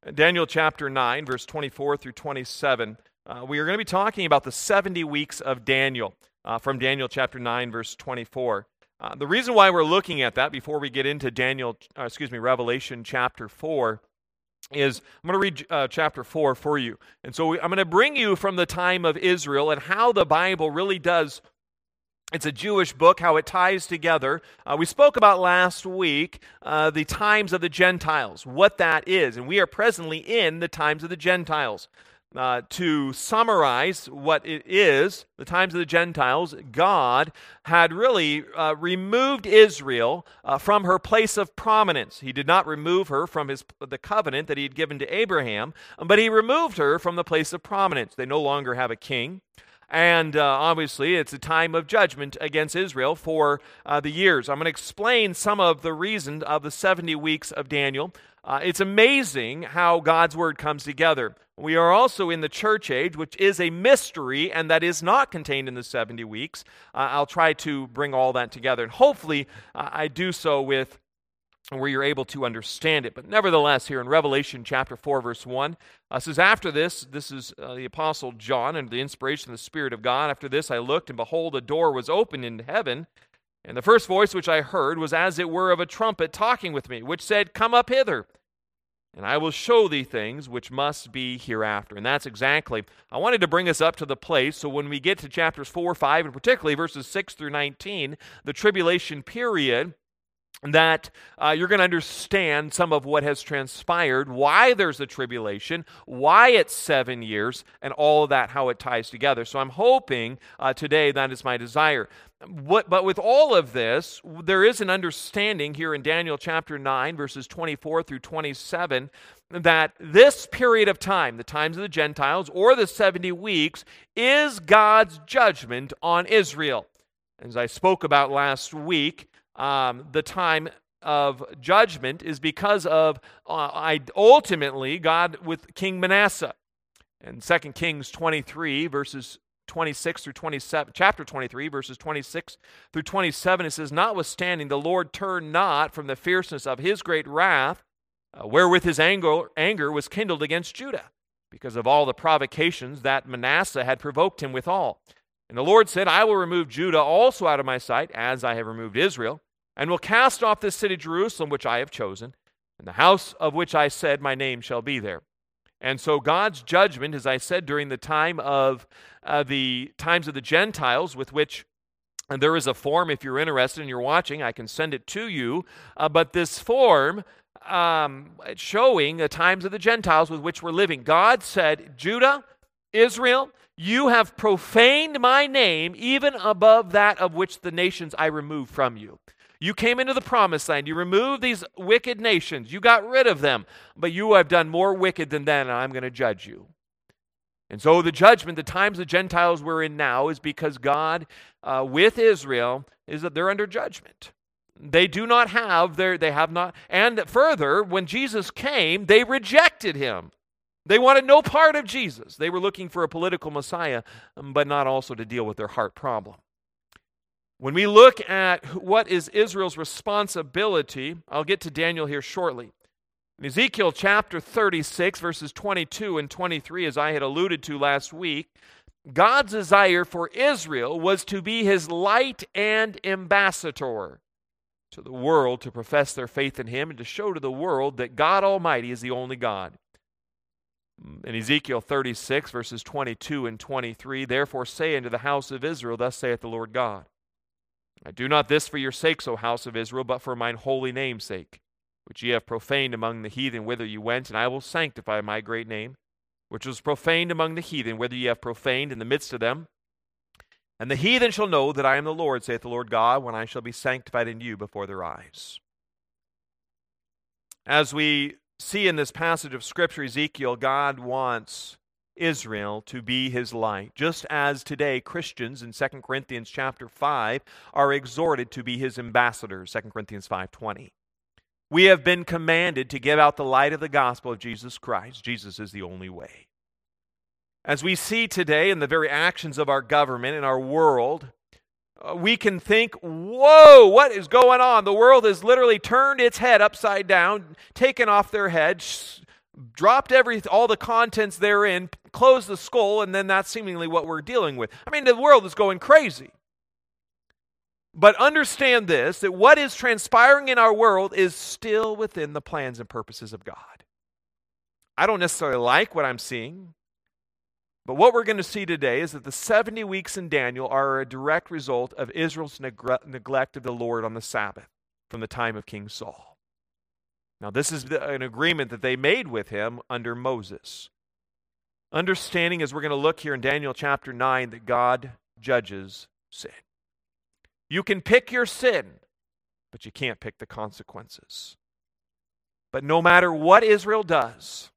Daniel chapter 9, verse 24 through 27. We are going to be talking about the 70 weeks of Daniel from Daniel chapter 9, verse 24. The reason why we're looking at that before we get into Revelation chapter 4 is I'm going to read chapter 4 for you. And so I'm going to bring you from the time of Israel and how the Bible really does. It's a Jewish book, how it ties together. We spoke about last week the times of the Gentiles, what that is, and we are presently in the times of the Gentiles. To summarize what it is, the times of the Gentiles, God had really removed Israel from her place of prominence. He did not remove her from the covenant that he had given to Abraham, but he removed her from the place of prominence. They no longer have a king. And obviously, it's a time of judgment against Israel for the years. I'm going to explain some of the reasons of the 70 weeks of Daniel. It's amazing how God's word comes together. We are also in the church age, which is a mystery, and that is not contained in the 70 weeks. I'll try to bring all that together, and hopefully I do so with where you're able to understand it. But nevertheless, here in Revelation chapter 4, verse 1, says, after this is the Apostle John, under the inspiration of the Spirit of God. After this I looked, and behold, a door was opened in heaven, and the first voice which I heard was as it were of a trumpet talking with me, which said, Come up hither, and I will show thee things which must be hereafter. And that's exactly, I wanted to bring us up to the place, so when we get to chapters 4, 5, and particularly verses 6 through 19, the tribulation period, that you're going to understand some of what has transpired, why there's a tribulation, why it's 7 years, and all of that, how it ties together. So I'm hoping today that is my desire. But with all of this, there is an understanding here in Daniel chapter 9, verses 24 through 27, that this period of time, the times of the Gentiles, or the 70 weeks, is God's judgment on Israel. As I spoke about last week, the time of judgment is because of ultimately God with King Manasseh. In 2 Kings 23, verses 26 through 27, chapter 23, verses 26 through 27, it says, Notwithstanding, the Lord turned not from the fierceness of his great wrath, wherewith his anger was kindled against Judah, because of all the provocations that Manasseh had provoked him withal. And the Lord said, I will remove Judah also out of my sight, as I have removed Israel, and will cast off this city Jerusalem, which I have chosen, and the house of which I said, my name shall be there. And so God's judgment, as I said, during the time of the times of the Gentiles, with which, and there is a form, if you're interested and you're watching, I can send it to you, but this form showing the times of the Gentiles with which we're living. God said, Judah, Israel, you have profaned my name even above that of which the nations I removed from you. You came into the promised land. You removed these wicked nations. You got rid of them. But you have done more wicked than that, and I'm going to judge you. And so the judgment, the times the Gentiles we're in now, is because God, with Israel, is that they're under judgment. They do not have, they have not, and further, when Jesus came, they rejected him. They wanted no part of Jesus. They were looking for a political Messiah, but not also to deal with their heart problem. When we look at what is Israel's responsibility, I'll get to Daniel here shortly. In Ezekiel chapter 36, verses 22 and 23, as I had alluded to last week, God's desire for Israel was to be his light and ambassador to the world, to profess their faith in him and to show to the world that God Almighty is the only God. In Ezekiel 36, verses 22 and 23, Therefore say unto the house of Israel, Thus saith the Lord God, I do not this for your sakes, O house of Israel, but for mine holy name's sake, which ye have profaned among the heathen whither ye went, and I will sanctify my great name, which was profaned among the heathen whither ye have profaned in the midst of them. And the heathen shall know that I am the Lord, saith the Lord God, when I shall be sanctified in you before their eyes. As we see in this passage of Scripture, Ezekiel, God wants Israel to be his light, just as today Christians in 2 Corinthians chapter 5 are exhorted to be his ambassadors, 2 Corinthians 5:20. We have been commanded to give out the light of the gospel of Jesus Christ. Jesus is the only way. As we see today in the very actions of our government and our world, we can think, whoa, what is going on? The world has literally turned its head upside down, taken off their head, dropped all the contents therein, closed the skull, and then that's seemingly what we're dealing with. I mean, the world is going crazy. But understand this, that what is transpiring in our world is still within the plans and purposes of God. I don't necessarily like what I'm seeing, but what we're going to see today is that the 70 weeks in Daniel are a direct result of Israel's neglect of the Lord on the Sabbath from the time of King Saul. Now, this is an agreement that they made with him under Moses. Understanding, as we're going to look here in Daniel chapter 9, that God judges sin. You can pick your sin, but you can't pick the consequences. But no matter what Israel does,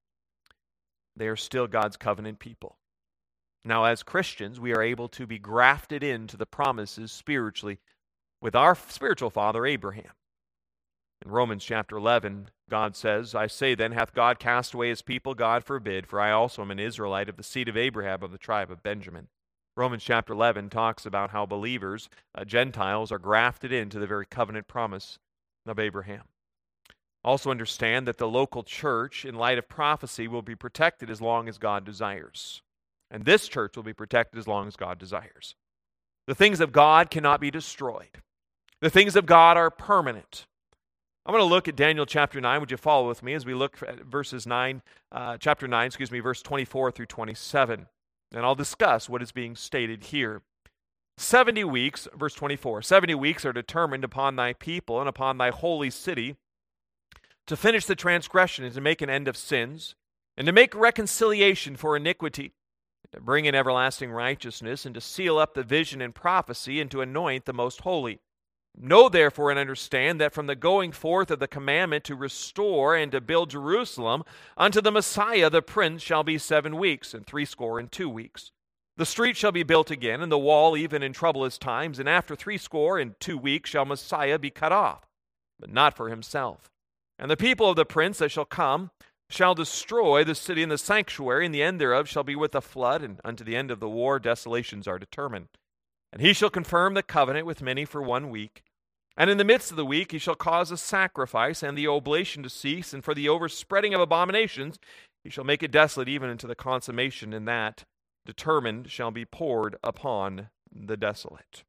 they are still God's covenant people. Now, as Christians, we are able to be grafted into the promises spiritually with our spiritual father, Abraham. In Romans chapter 11, God says, I say then, hath God cast away his people? God forbid, for I also am an Israelite of the seed of Abraham of the tribe of Benjamin. Romans chapter 11 talks about how believers, Gentiles, are grafted into the very covenant promise of Abraham. Also understand that the local church, in light of prophecy, will be protected as long as God desires. And this church will be protected as long as God desires. The things of God cannot be destroyed. The things of God are permanent. I'm going to look at Daniel chapter 9. Would you follow with me as we look at chapter 9, verse 24 through 27. And I'll discuss what is being stated here. 70 weeks, verse 24, 70 weeks are determined upon thy people and upon thy holy city to finish the transgression and to make an end of sins, and to make reconciliation for iniquity, and to bring in everlasting righteousness, and to seal up the vision and prophecy, and to anoint the most holy. Know therefore and understand that from the going forth of the commandment to restore and to build Jerusalem unto the Messiah the Prince shall be 7 weeks, and 62 weeks. The street shall be built again, and the wall even in troublous times, and after 62 weeks shall Messiah be cut off, but not for himself. And the people of the Prince that shall come shall destroy the city and the sanctuary, and the end thereof shall be with a flood, and unto the end of the war desolations are determined. And he shall confirm the covenant with many for 1 week. And in the midst of the week he shall cause a sacrifice and the oblation to cease, and for the overspreading of abominations he shall make it desolate even unto the consummation, and that determined shall be poured upon the desolate.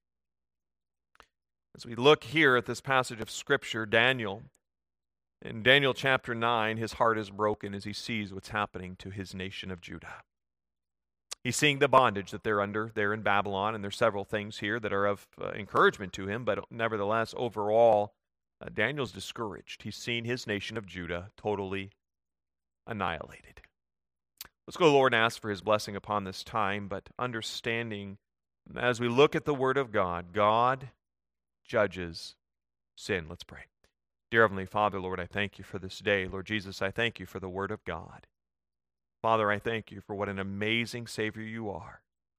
As we look here at this passage of Scripture, Daniel, in Daniel chapter 9, his heart is broken as he sees what's happening to his nation of Judah. He's seeing the bondage that they're under there in Babylon, and there's several things here that are of encouragement to him, but nevertheless, overall, Daniel's discouraged. He's seen his nation of Judah totally annihilated. Let's go, Lord, and ask for his blessing upon this time, but understanding, as we look at the Word of God, God judges sin. Let's pray. Dear Heavenly Father, Lord, I thank you for this day. Lord Jesus, I thank you for the Word of God. Father, I thank you for what an amazing Savior you are.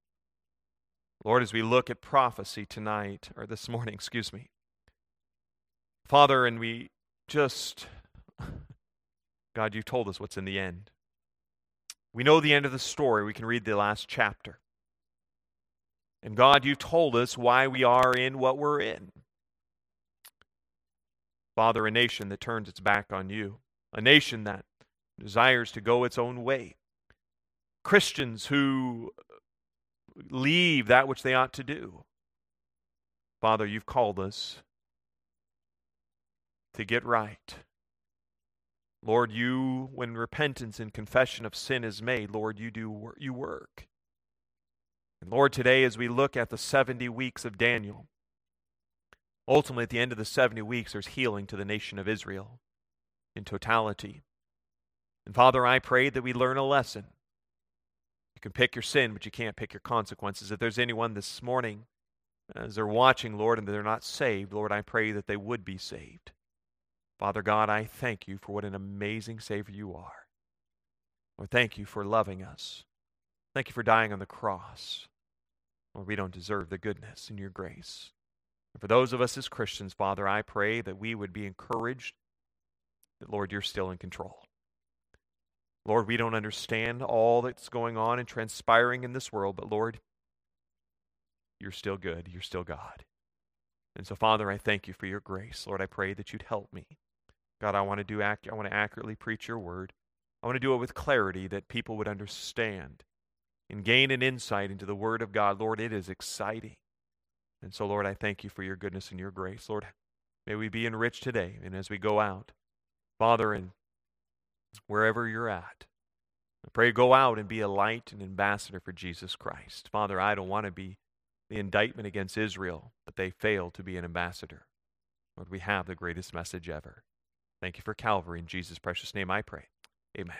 Lord, as we look at prophecy tonight, or this morning, Father, and we just, God, you told us what's in the end. We know the end of the story. We can read the last chapter. And God, you told us why we are in what we're in. Father, a nation that turns its back on you, a nation that desires to go its own way. Christians who leave that which they ought to do. Father, you've called us to get right. Lord, you, when repentance and confession of sin is made, Lord, you work. And Lord, today as we look at the 70 weeks of Daniel, ultimately at the end of the 70 weeks, there's healing to the nation of Israel in totality. And Father, I pray that we learn a lesson. You can pick your sin, but you can't pick your consequences. If there's anyone this morning, as they're watching, Lord, and they're not saved, Lord, I pray that they would be saved. Father God, I thank you for what an amazing Savior you are. Lord, thank you for loving us. Thank you for dying on the cross. Lord, we don't deserve the goodness and your grace. And for those of us as Christians, Father, I pray that we would be encouraged that, Lord, you're still in control. Lord, we don't understand all that's going on and transpiring in this world, but Lord, you're still good. You're still God. And so, Father, I thank you for your grace. Lord, I pray that you'd help me. God, I want to accurately preach your word. I want to do it with clarity that people would understand and gain an insight into the Word of God. Lord, it is exciting. And so, Lord, I thank you for your goodness and your grace. Lord, may we be enriched today and as we go out. Father, and wherever you're at, I pray go out and be a light and ambassador for Jesus Christ. Father, I don't want to be the indictment against Israel, but they failed to be an ambassador. Lord, we have the greatest message ever. Thank you for Calvary. In Jesus' precious name I pray. Amen.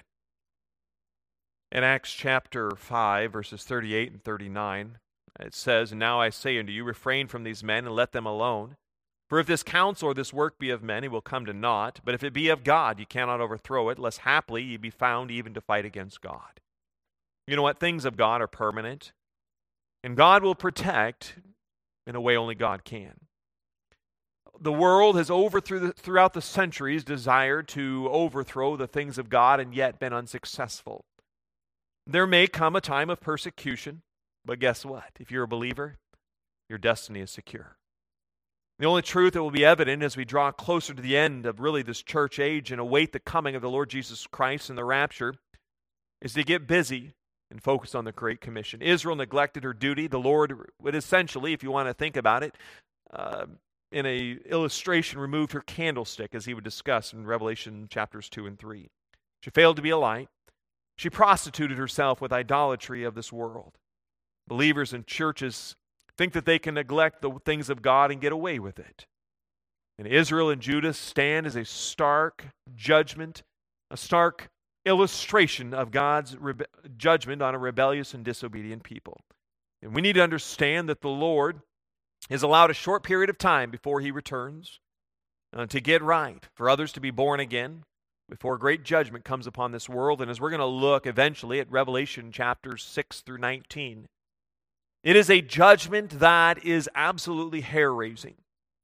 In Acts chapter 5, verses 38 and 39, it says, "And now I say unto you, refrain from these men and let them alone. For if this counsel or this work be of men, it will come to naught. But if it be of God, ye cannot overthrow it, lest haply ye be found even to fight against God." You know what? Things of God are permanent. And God will protect in a way only God can. The world has throughout the centuries desired to overthrow the things of God and yet been unsuccessful. There may come a time of persecution, but guess what? If you're a believer, your destiny is secure. The only truth that will be evident as we draw closer to the end of really this church age and await the coming of the Lord Jesus Christ and the rapture is to get busy and focus on the Great Commission. Israel neglected her duty. The Lord would essentially, if you want to think about it, in an illustration, removed her candlestick, as he would discuss in Revelation chapters 2 and 3. She failed to be a light. She prostituted herself with idolatry of this world. Believers in churches think that they can neglect the things of God and get away with it. And Israel and Judah stand as a stark judgment, a stark illustration of God's judgment on a rebellious and disobedient people. And we need to understand that the Lord is allowed a short period of time before he returns to get right, for others to be born again, before great judgment comes upon this world. And as we're going to look eventually at Revelation chapters 6 through 19, it is a judgment that is absolutely hair-raising.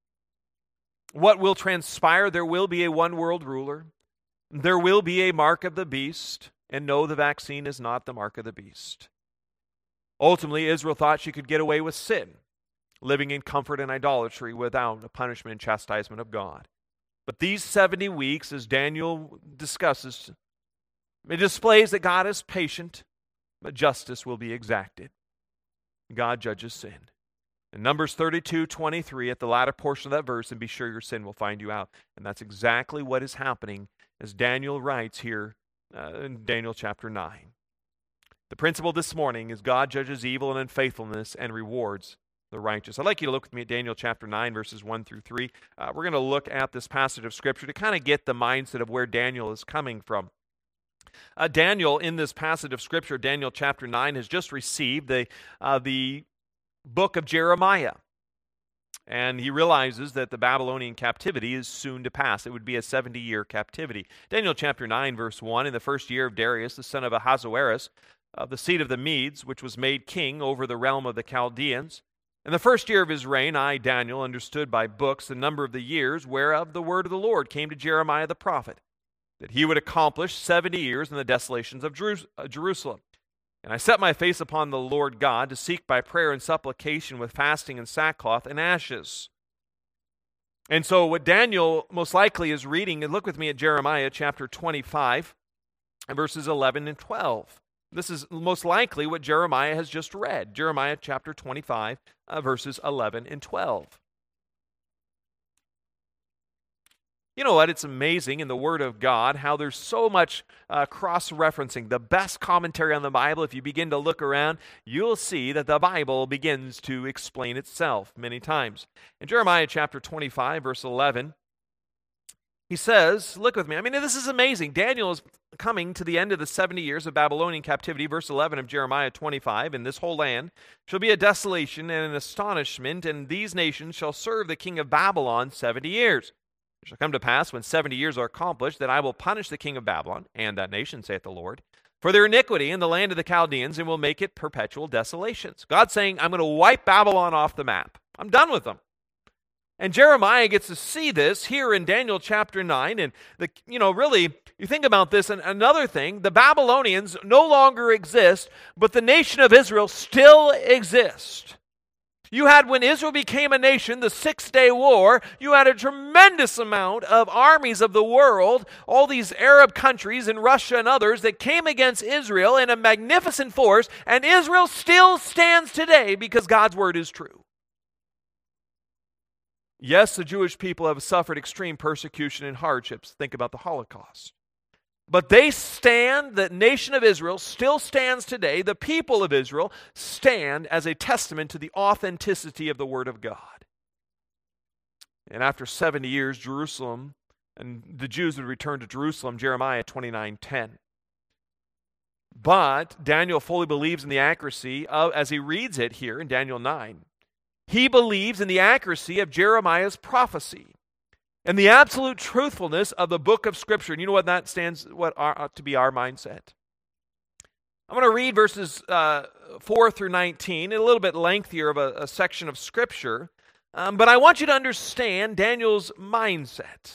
What will transpire? There will be a one-world ruler. There will be a mark of the beast. And no, the vaccine is not the mark of the beast. Ultimately, Israel thought she could get away with sin, living in comfort and idolatry without the punishment and chastisement of God. But these 70 weeks, as Daniel discusses, it displays that God is patient, but justice will be exacted. God judges sin. In Numbers 32:23, at the latter portion of that verse, and be sure your sin will find you out. And that's exactly what is happening as Daniel writes here in Daniel chapter 9. The principle this morning is God judges evil and unfaithfulness and rewards the righteous. I'd like you to look with me at Daniel chapter 9, verses 1 through 3. We're going to look at this passage of Scripture to kind of get the mindset of where Daniel is coming from. Daniel, in this passage of Scripture, Daniel chapter 9, has just received the book of Jeremiah. And he realizes that the Babylonian captivity is soon to pass. It would be a 70-year captivity. Daniel chapter 9, verse 1, in the first year of Darius, the son of Ahasuerus, of the seed of the Medes, which was made king over the realm of the Chaldeans. In the first year of his reign, I, Daniel, understood by books the number of the years whereof the word of the Lord came to Jeremiah the prophet, that he would accomplish 70 years in the desolations of Jerusalem. And I set my face upon the Lord God to seek by prayer and supplication with fasting and sackcloth and ashes. And so what Daniel most likely is reading, and look with me at Jeremiah chapter 25, verses 11 and 12. This is most likely what Jeremiah has just read. Jeremiah chapter 25, verses 11 and 12. You know what? It's amazing in the Word of God how there's so much cross-referencing. The best commentary on the Bible, if you begin to look around, you'll see that the Bible begins to explain itself many times. In Jeremiah chapter 25, verse 11, he says, look with me, this is amazing. Daniel is coming to the end of the 70 years of Babylonian captivity. Verse 11 of Jeremiah 25, "And this whole land shall be a desolation and an astonishment, and these nations shall serve the king of Babylon 70 years. It shall come to pass, when 70 years are accomplished, that I will punish the king of Babylon and that nation, saith the Lord, for their iniquity in the land of the Chaldeans, and will make it perpetual desolations." God's saying, I'm going to wipe Babylon off the map. I'm done with them. And Jeremiah gets to see this here in Daniel chapter 9. And, really, you think about this, and another thing, the Babylonians no longer exist, but the nation of Israel still exists. You had, when Israel became a nation, the 6-day war, you had a tremendous amount of armies of the world, all these Arab countries and Russia and others that came against Israel in a magnificent force, and Israel still stands today because God's word is true. Yes, the Jewish people have suffered extreme persecution and hardships. Think about the Holocaust. But they stand, the nation of Israel still stands today. The people of Israel stand as a testament to the authenticity of the Word of God. And after 70 years, Jerusalem, and the Jews would return to Jerusalem, Jeremiah 29:10. But Daniel fully believes in the accuracy of, as he reads it here in Daniel 9, he believes in the accuracy of Jeremiah's prophecy and the absolute truthfulness of the book of Scripture. And you know what that stands, what ought to be our mindset? I'm going to read verses 4 through 19, a little bit lengthier of a section of Scripture, but I want you to understand Daniel's mindset.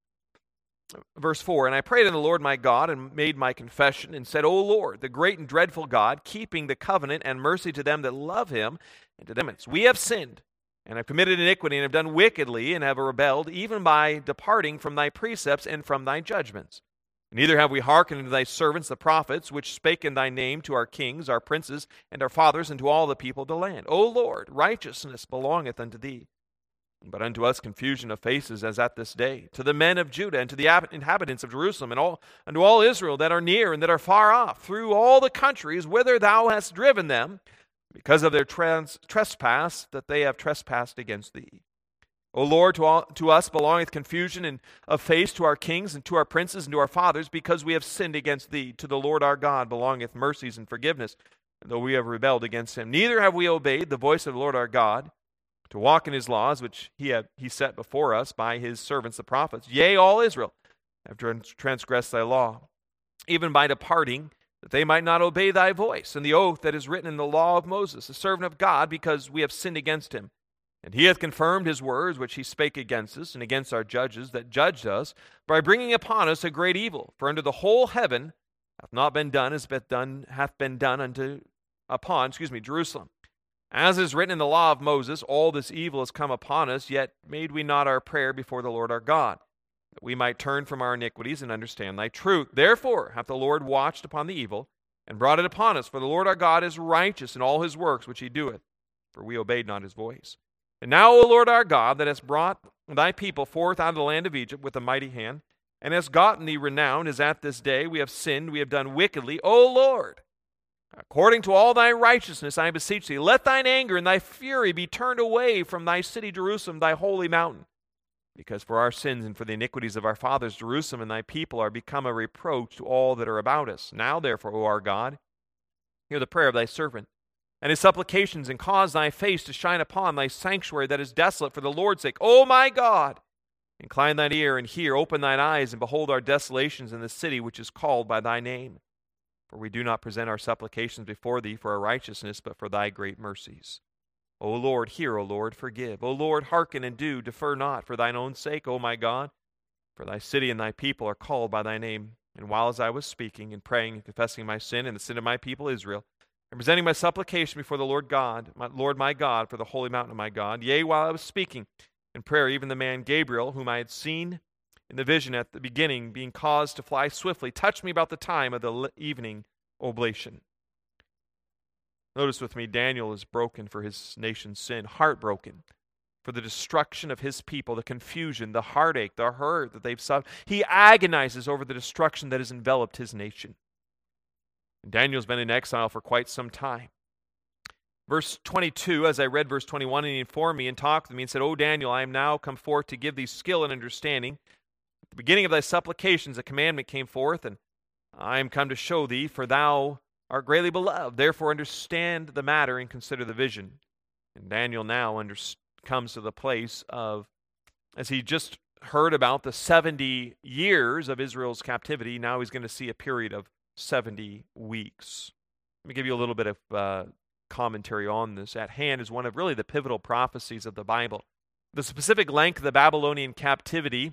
Verse 4, and I prayed unto the Lord my God, and made my confession, and said, O Lord, the great and dreadful God, keeping the covenant and mercy to them that love him, and to them we have sinned, and have committed iniquity, and have done wickedly, and have rebelled, even by departing from thy precepts and from thy judgments. Neither have we hearkened unto thy servants the prophets, which spake in thy name to our kings, our princes, and our fathers, and to all the people of the land. O Lord, righteousness belongeth unto thee, but unto us confusion of faces as at this day, to the men of Judah, and to the inhabitants of Jerusalem, and unto all Israel that are near and that are far off, through all the countries whither thou hast driven them, because of their trespass that they have trespassed against thee. O Lord, to us belongeth confusion and of face, to our kings and to our princes and to our fathers, because we have sinned against thee. To the Lord our God belongeth mercies and forgiveness, though we have rebelled against him. Neither have we obeyed the voice of the Lord our God, to walk in his laws, which he set before us by his servants the prophets. Yea, all Israel have transgressed thy law, even by departing, that they might not obey thy voice, and the oath that is written in the law of Moses, the servant of God, because we have sinned against him. And he hath confirmed his words, which he spake against us, and against our judges that judged us, by bringing upon us a great evil. For unto the whole heaven hath not been done as hath been done upon Jerusalem. As is written in the law of Moses, all this evil has come upon us, yet made we not our prayer before the Lord our God, that we might turn from our iniquities and understand thy truth. Therefore hath the Lord watched upon the evil, and brought it upon us. For the Lord our God is righteous in all his works which he doeth, for we obeyed not his voice. And now, O Lord our God, that hast brought thy people forth out of the land of Egypt with a mighty hand, and hast gotten thee renown, as at this day we have sinned, we have done wickedly. O Lord, according to all thy righteousness, I beseech thee, let thine anger and thy fury be turned away from thy city Jerusalem, thy holy mountain. Because for our sins and for the iniquities of our fathers, Jerusalem and thy people are become a reproach to all that are about us. Now, therefore, O our God, hear the prayer of thy servant, and his supplications, and cause thy face to shine upon thy sanctuary that is desolate for the Lord's sake. O my God, incline thine ear and hear, open thine eyes, and behold our desolations in the city which is called by thy name. For we do not present our supplications before thee for our righteousness, but for thy great mercies. O Lord, hear, O Lord, forgive. O Lord, hearken and do, defer not, for thine own sake, O my God. For thy city and thy people are called by thy name. And while as I was speaking and praying and confessing my sin and the sin of my people Israel, and presenting my supplication before the Lord God, Lord my God, for the holy mountain of my God, yea, while I was speaking in prayer, even the man Gabriel, whom I had seen in the vision at the beginning, being caused to fly swiftly, touched me about the time of the evening oblation. Notice with me, Daniel is broken for his nation's sin, heartbroken for the destruction of his people, the confusion, the heartache, the hurt that they've suffered. He agonizes over the destruction that has enveloped his nation. And Daniel's been in exile for quite some time. Verse 22, as I read verse 21, and he informed me and talked with me and said, O Daniel, I am now come forth to give thee skill and understanding. At the beginning of thy supplications a commandment came forth, and I am come to show thee, for thou art greatly beloved. Therefore understand the matter and consider the vision. And Daniel now comes to the place of, as he just heard about the 70 years of Israel's captivity, now he's going to see a period of 70 weeks. Let me give you a little bit of commentary on this. At hand is one of really the pivotal prophecies of the Bible. The specific length of the Babylonian captivity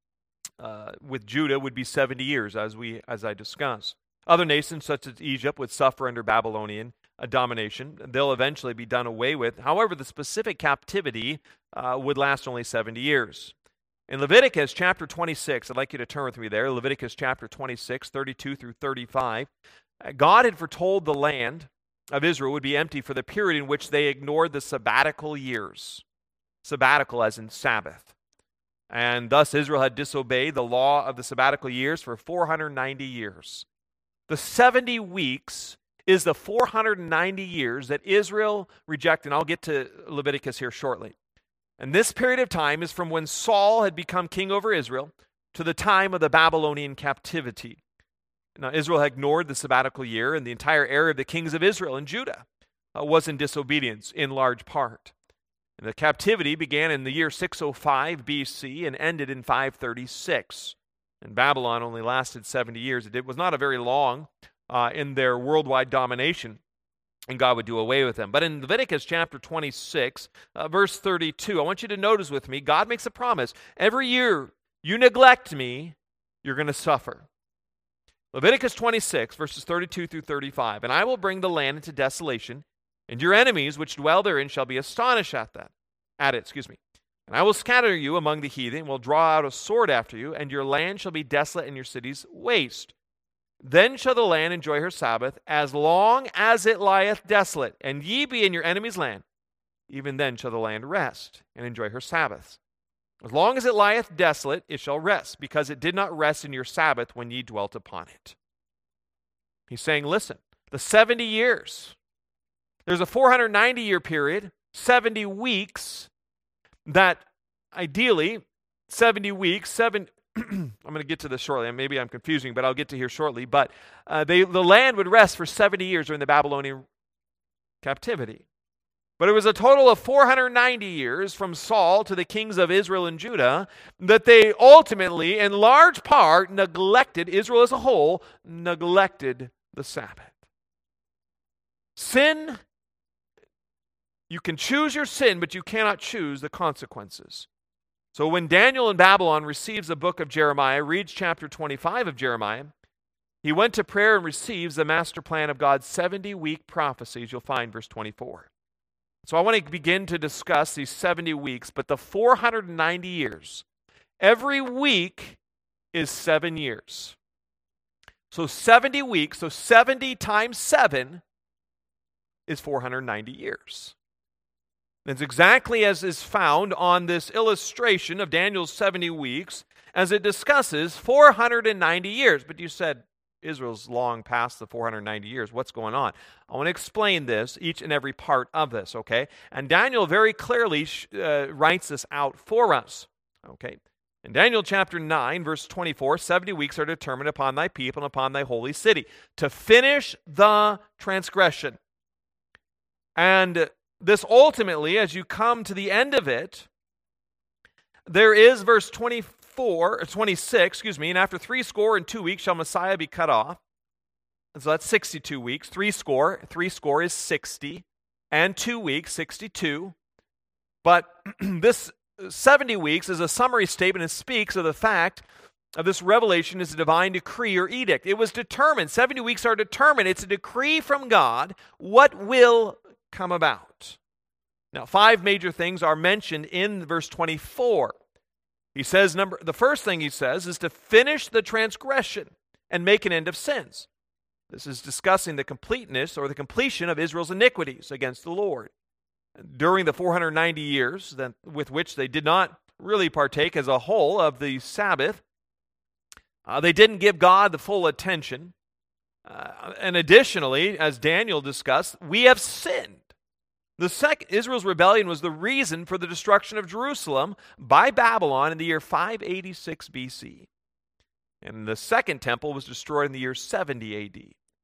with Judah would be 70 years, as I discussed. Other nations, such as Egypt, would suffer under Babylonian domination. They'll eventually be done away with. However, the specific captivity would last only 70 years. In Leviticus chapter 26, I'd like you to turn with me there, Leviticus chapter 26, 32 through 35, God had foretold the land of Israel would be empty for the period in which they ignored the sabbatical years. Sabbatical as in Sabbath. And thus Israel had disobeyed the law of the sabbatical years for 490 years. The 70 weeks is the 490 years that Israel rejected. And I'll get to Leviticus here shortly. And this period of time is from when Saul had become king over Israel to the time of the Babylonian captivity. Now, Israel had ignored the sabbatical year, and the entire era of the kings of Israel and Judah was in disobedience in large part. And the captivity began in the year 605 BC and ended in 536. And Babylon only lasted 70 years. It was not a very long in their worldwide domination, and God would do away with them. But in Leviticus chapter 26, verse 32, I want you to notice with me, God makes a promise. Every year you neglect me, you're going to suffer. Leviticus 26, verses 32 through 35, and I will bring the land into desolation, and your enemies which dwell therein shall be astonished at it. And I will scatter you among the heathen, and will draw out a sword after you, and your land shall be desolate, and your cities waste. Then shall the land enjoy her Sabbath, as long as it lieth desolate, and ye be in your enemy's land. Even then shall the land rest, and enjoy her Sabbaths. As long as it lieth desolate, it shall rest, because it did not rest in your Sabbath when ye dwelt upon it. He's saying, listen, the 70 years, there's a 490-year period, 70 weeks, that ideally, 70 weeks, I'm going to get to this shortly. Maybe I'm confusing, but I'll get to here shortly. But the land would rest for 70 years during the Babylonian captivity. But it was a total of 490 years from Saul to the kings of Israel and Judah that they ultimately, in large part, neglected, Israel as a whole, neglected the Sabbath. Sin, you can choose your sin, but you cannot choose the consequences. So when Daniel in Babylon receives the book of Jeremiah, reads chapter 25 of Jeremiah, he went to prayer and receives the master plan of God's 70-week prophecies. You'll find verse 24. So I want to begin to discuss these 70 weeks, but the 490 years. Every week is 7 years. So 70 weeks, so 70 times 7 is 490 years. It's exactly as is found on this illustration of Daniel's 70 weeks as it discusses 490 years. But you said, Israel's long past the 490 years. What's going on? I want to explain this, each and every part of this, okay? And Daniel very clearly writes this out for us, okay? In Daniel chapter 9, verse 24, 70 weeks are determined upon thy people and upon thy holy city to finish the transgression. And this ultimately, as you come to the end of it, there is verse 26, and after 62 weeks shall Messiah be cut off. And so that's 62 weeks. 3 is 60, and 2 weeks, 62. But this 70 weeks is a summary statement and speaks of the fact of this revelation is a divine decree or edict. It was determined. 70 weeks are determined. It's a decree from God what will come about. Now, 5 major things are mentioned in verse 24. He says, the first thing he says is to finish the transgression and make an end of sins. This is discussing the completeness or the completion of Israel's iniquities against the Lord. During the 490 years with which they did not really partake as a whole of the Sabbath, they didn't give God the full attention. And additionally, as Daniel discussed, we have sinned. Israel's rebellion was the reason for the destruction of Jerusalem by Babylon in the year 586 BC. And the second temple was destroyed in the year 70 AD.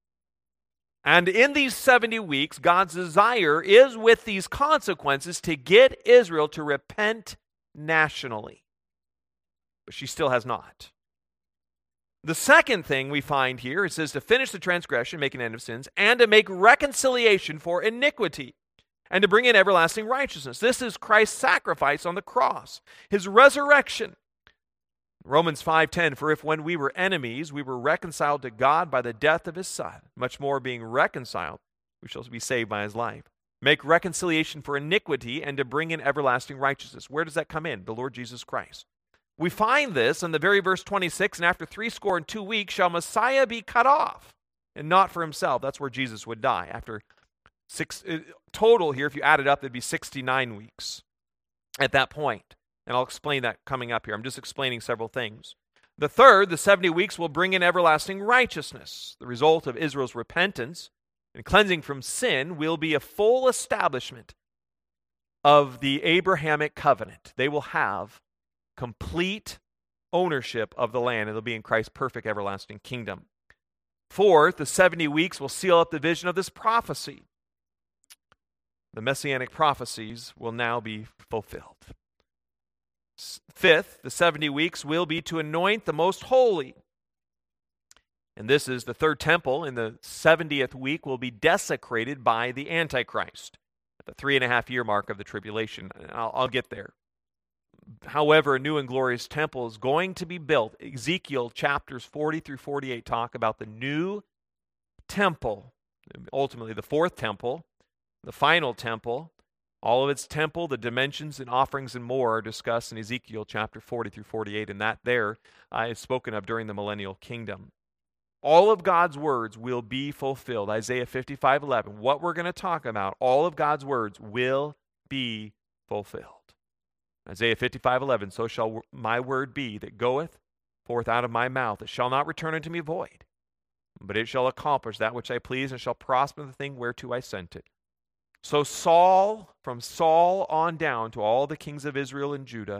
And in these 70 weeks, God's desire is with these consequences to get Israel to repent nationally. But she still has not. The second thing we find here, it says to finish the transgression, make an end of sins, and to make reconciliation for iniquity, and to bring in everlasting righteousness. This is Christ's sacrifice on the cross, his resurrection. Romans 5:10, for if when we were enemies, we were reconciled to God by the death of his Son, much more being reconciled, we shall be saved by his life. Make reconciliation for iniquity and to bring in everlasting righteousness. Where does that come in? The Lord Jesus Christ. We find this in the very verse 26, and after 62 weeks shall Messiah be cut off, and not for himself. That's where Jesus would die. After total here, if you add it up, it'd be 69 weeks at that point. And I'll explain that coming up here. I'm just explaining several things. The third, the 70 weeks, will bring in everlasting righteousness. The result of Israel's repentance and cleansing from sin will be a full establishment of the Abrahamic covenant. They will have complete ownership of the land. It'll be in Christ's perfect everlasting kingdom. Fourth, the 70 weeks will seal up the vision of this prophecy. The messianic prophecies will now be fulfilled. Fifth, the 70 weeks will be to anoint the most holy. And this is the third temple in the 70th week will be desecrated by the Antichrist at the 3.5-year mark of the tribulation. I'll get there. However, a new and glorious temple is going to be built. Ezekiel chapters 40 through 48 talk about the new temple, ultimately the fourth temple, the final temple. All of its temple, the dimensions and offerings and more are discussed in Ezekiel chapter 40 through 48, and that there is spoken of during the millennial kingdom. All of God's words will be fulfilled. Isaiah 55:11. What we're going to talk about, all of God's words will be fulfilled. Isaiah 55:11. So shall my word be that goeth forth out of my mouth. It shall not return unto me void, but it shall accomplish that which I please, and shall prosper the thing whereto I sent it. So from Saul on down to all the kings of Israel and Judah,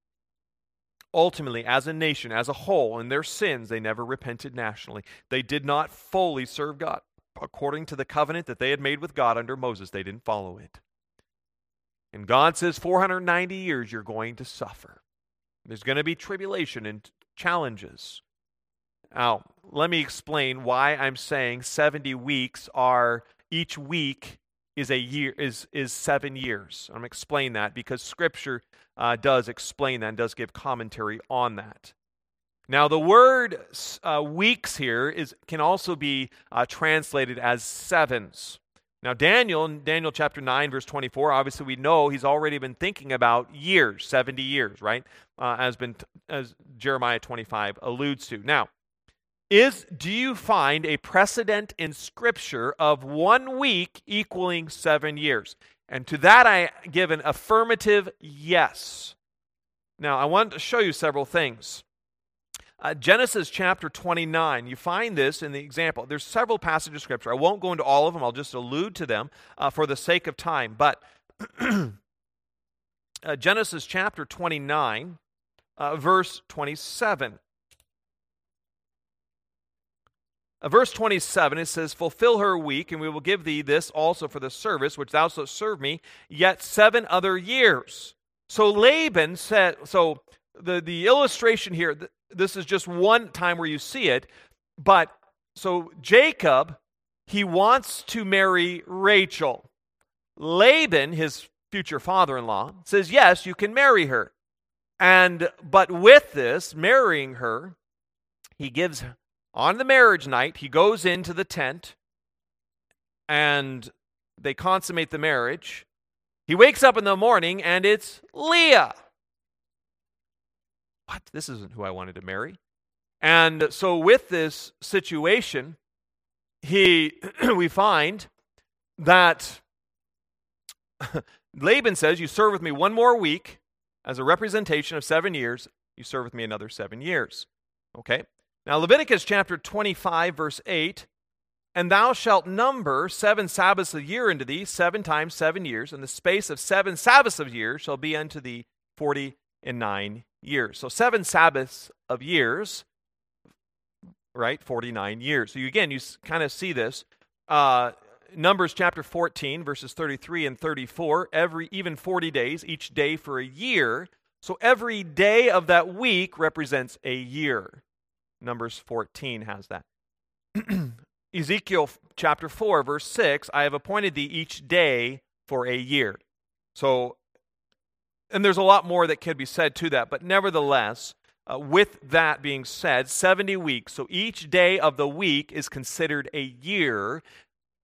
ultimately, as a nation, as a whole, in their sins, they never repented nationally. They did not fully serve God. According to the covenant that they had made with God under Moses, they didn't follow it. And God says, 490 years you're going to suffer. There's going to be tribulation and challenges. Now, let me explain why I'm saying 70 weeks are, each week is a year, is 7 years. I'm going to explain that because Scripture does explain that and does give commentary on that. Now, the word weeks here can also be translated as sevens. Now, Daniel, in Daniel chapter 9, verse 24, obviously we know he's already been thinking about years, 70 years, right? As Jeremiah 25 alludes to. Now, do you find a precedent in Scripture of 1 week equaling 7 years? And to that I give an affirmative yes. Now, I want to show you several things. Genesis chapter 29, you find this in the example. There's several passages of Scripture. I won't go into all of them. I'll just allude to them for the sake of time. But Genesis chapter 29, verse 27. Verse 27, it says, fulfill her week, and we will give thee this also for the service which thou shalt serve me, yet 7 other years. So Laban said, so the illustration here, this is just one time where you see it, but so Jacob, he wants to marry Rachel. Laban, his future father-in-law, says, yes, you can marry her. But with this, marrying her, he gives on the marriage night, he goes into the tent and they consummate the marriage. He wakes up in the morning and it's Leah. What? This isn't who I wanted to marry. And so with this situation, we find that Laban says, you serve with me 1 more week as a representation of 7 years. You serve with me another 7 years. Okay? Now, Leviticus chapter 25, verse 8, and thou shalt number 7 Sabbaths a year unto thee, 7 times 7 years, and the space of 7 Sabbaths of years shall be unto thee 49 years. So 7 Sabbaths of years, right, 49 years. So you kind of see this. Numbers chapter 14, verses 33 and 34, even 40 days, each day for a year. So every day of that week represents a year. Numbers 14 has that. Ezekiel chapter 4, verse 6, I have appointed thee each day for a year. So, and there's a lot more that can be said to that, but nevertheless, with that being said, 70 weeks, so each day of the week is considered a year,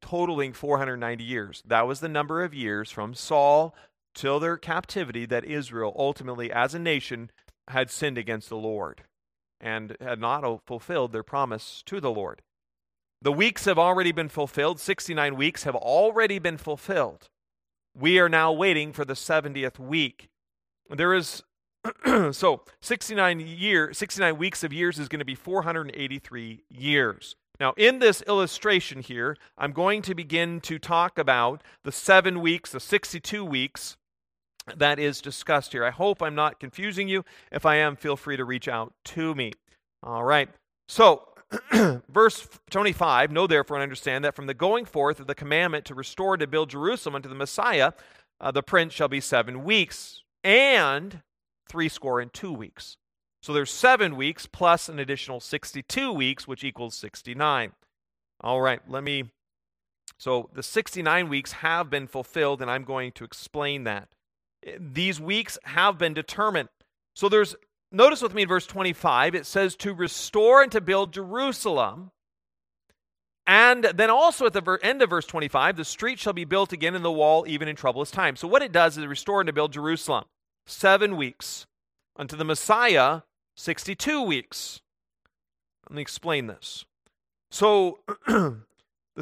totaling 490 years. That was the number of years from Saul till their captivity that Israel ultimately, as a nation, had sinned against the Lord and had not fulfilled their promise to the Lord. The weeks have already been fulfilled. 69 weeks have already been fulfilled. We are now waiting for the 70th week. There is, so 69 weeks of years is going to be 483 years. Now, in this illustration here, I'm going to begin to talk about the 7 weeks, the 62 weeks that is discussed here. I hope I'm not confusing you. If I am, feel free to reach out to me. All right. So, verse 25, know therefore and understand that from the going forth of the commandment to restore and to build Jerusalem unto the Messiah, the prince shall be 7 weeks and 62 weeks. So there's 7 weeks plus an additional 62 weeks, which equals 69. All right, so the 69 weeks have been fulfilled, and I'm going to explain that. These weeks have been determined. So notice with me in verse 25, it says to restore and to build Jerusalem. And then also at the end of verse 25, the street shall be built again and the wall even in troublous times. So what it does is restore and to build Jerusalem. 7 weeks. Unto the Messiah, 62 weeks. Let me explain this. So the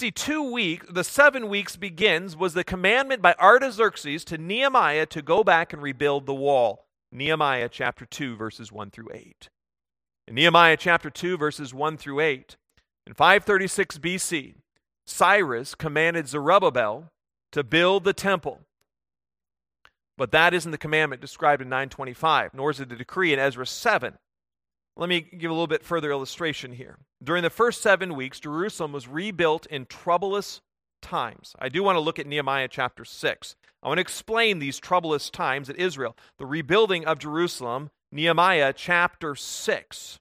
7 weeks was the commandment by Artaxerxes to Nehemiah to go back and rebuild the wall. Nehemiah chapter 2, verses 1 through 8. In Nehemiah chapter 2, verses 1 through 8, in 536 BC, Cyrus commanded Zerubbabel to build the temple. But that isn't the commandment described in 925, nor is it a decree in Ezra 7. Let me give a little bit further illustration here. During the first 7 weeks, Jerusalem was rebuilt in troublous times. I do want to look at Nehemiah chapter 6. I want to explain these troublous times at Israel. The rebuilding of Jerusalem, Nehemiah chapter 6.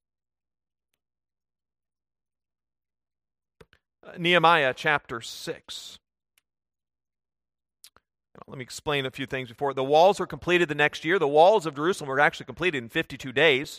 Nehemiah chapter 6. Let me explain a few things before. The walls were completed the next year. The walls of Jerusalem were actually completed in 52 days.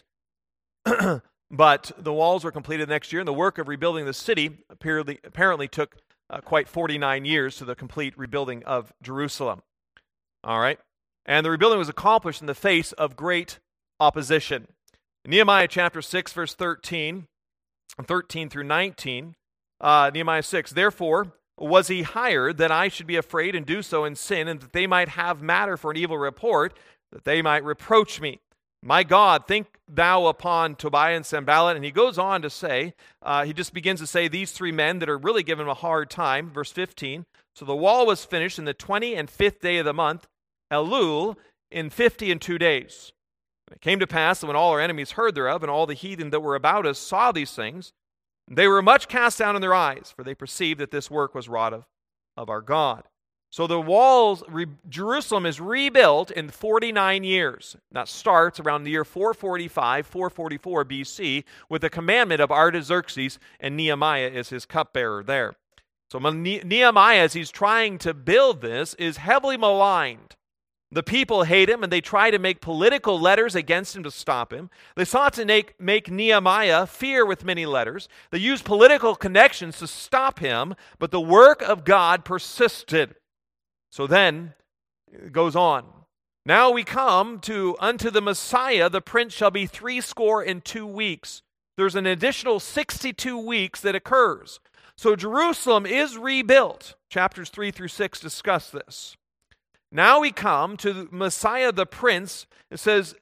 But the walls were completed next year, and the work of rebuilding the city apparently took quite 49 years to the complete rebuilding of Jerusalem. All right? And the rebuilding was accomplished in the face of great opposition. In Nehemiah chapter 6, verse 13 through 19, Nehemiah 6, therefore was he hired that I should be afraid and do so in sin, and that they might have matter for an evil report, that they might reproach me. My God, think thou upon Tobiah and Sanballat. And he goes on to say, he just begins to say these 3 men that are really giving him a hard time. Verse 15, so the wall was finished in the 25th day of the month, Elul, in 52 days. And it came to pass that when all our enemies heard thereof, and all the heathen that were about us saw these things, they were much cast down in their eyes, for they perceived that this work was wrought of our God. So the walls, Jerusalem is rebuilt in 49 years. That starts around the year 445, 444 BC with the commandment of Artaxerxes, and Nehemiah is his cupbearer there. So Nehemiah, as he's trying to build this, is heavily maligned. The people hate him, and they try to make political letters against him to stop him. They sought to make Nehemiah fear with many letters. They used political connections to stop him, but the work of God persisted. So then, it goes on. Now we come unto the Messiah, the prince shall be 62 weeks. There's an additional 62 weeks that occurs. So Jerusalem is rebuilt. Chapters 3 through 6 discuss this. Now we come to the Messiah the Prince. It says,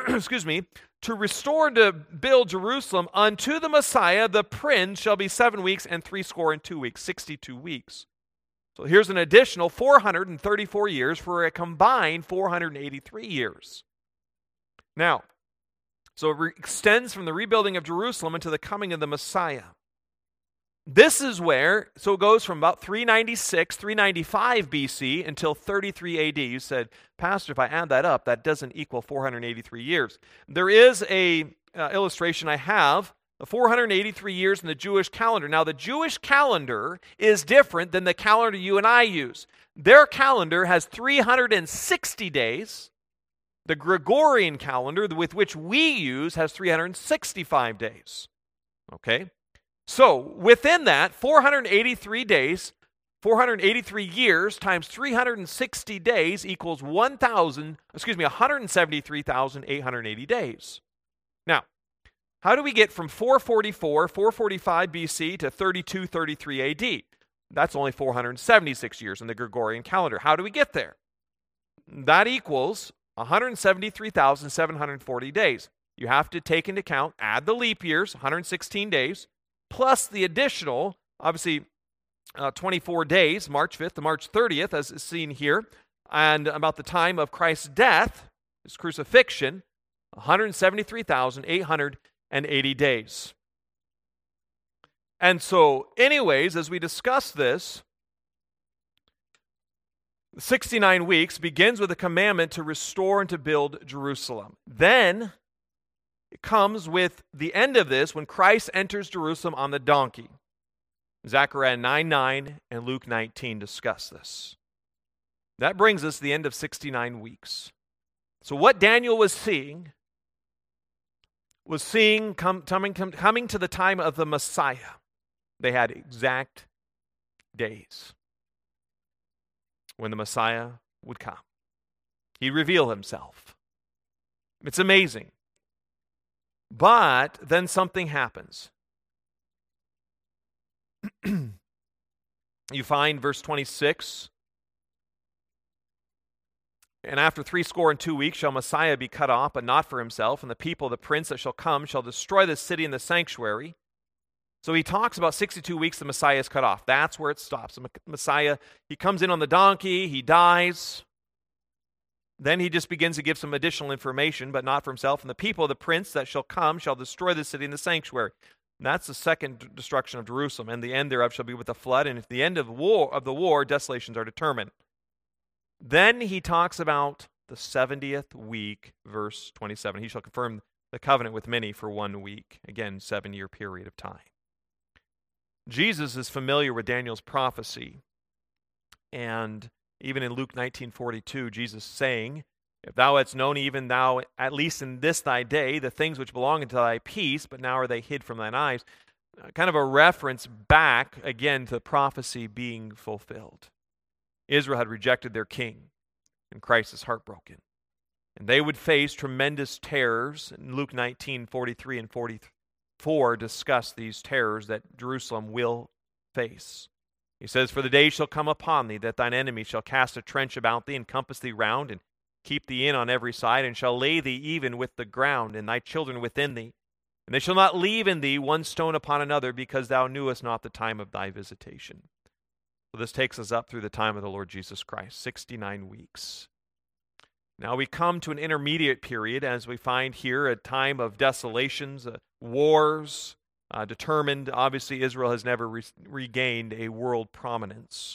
to restore and to build Jerusalem unto the Messiah the Prince shall be 7 weeks and 62 weeks, 62 weeks. So here's an additional 434 years for a combined 483 years. Now, so it extends from the rebuilding of Jerusalem into the coming of the Messiah. This is where, so it goes from about 396, 395 BC until 33 AD. You said, Pastor, if I add that up, that doesn't equal 483 years. There is a illustration I have, the 483 years in the Jewish calendar. Now, the Jewish calendar is different than the calendar you and I use. Their calendar has 360 days. The Gregorian calendar, with which we use, has 365 days. Okay? So within that, 483 days, 483 years times 360 days equals 173,880 days. Now, how do we get from 445 BC to 3233 AD? That's only 476 years in the Gregorian calendar. How do we get there? That equals 173,740 days. You have to take into account, add the leap years, 116 days, plus the additional, obviously, 24 days, March 5th to March 30th, as is seen here, and about the time of Christ's death, his crucifixion, 173,880 days. And so, anyways, as we discuss this, 69 weeks begins with a commandment to restore and to build Jerusalem. Then, it comes with the end of this when Christ enters Jerusalem on the donkey. Zechariah 9:9 and Luke 19 discuss this. That brings us to the end of 69 weeks. So what Daniel was seeing coming to the time of the Messiah. They had exact days when the Messiah would come. He'd reveal himself. It's amazing. But then something happens. You find verse 26. And after 62 weeks shall Messiah be cut off, but not for himself, and the people, the prince that shall come, shall destroy the city and the sanctuary. So he talks about 62 weeks the Messiah is cut off. That's where it stops. The Messiah, he comes in on the donkey, he dies. Then he just begins to give some additional information, but not for himself. And the people, the prince that shall come, shall destroy the city and the sanctuary. And that's the second destruction of Jerusalem. And the end thereof shall be with a flood. And at the end of the war, desolations are determined. Then he talks about the 70th week, verse 27. He shall confirm the covenant with many for 1 week. Again, 7-year period of time. Jesus is familiar with Daniel's prophecy. And even in Luke 19:42, Jesus saying, if thou hadst known, even thou, at least in this thy day, the things which belong unto thy peace, but now are they hid from thine eyes. Kind of a reference back, again, to the prophecy being fulfilled. Israel had rejected their king, and Christ is heartbroken. And they would face tremendous terrors. In Luke 19:43 and 44 discuss these terrors that Jerusalem will face. He says, for the day shall come upon thee that thine enemy shall cast a trench about thee, and compass thee round, and keep thee in on every side, and shall lay thee even with the ground, and thy children within thee. And they shall not leave in thee one stone upon another, because thou knewest not the time of thy visitation. So this takes us up through the time of the Lord Jesus Christ, 69 weeks. Now we come to an intermediate period, as we find here, a time of desolations, wars, determined. Obviously, Israel has never regained a world prominence.